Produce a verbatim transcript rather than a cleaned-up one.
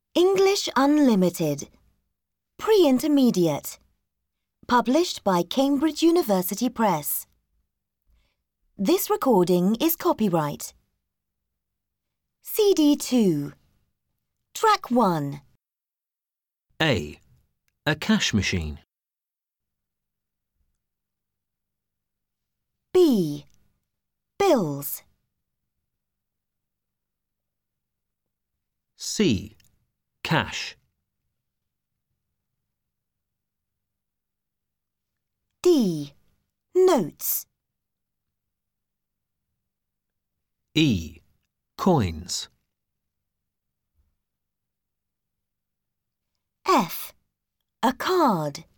English Unlimited. Pre-Intermediate. Published by Cambridge University Press. This recording is copyright. C D two. Track one. A. A cash machine. B. Bills. C. Cash. D. Notes. E. Coins. F. A card.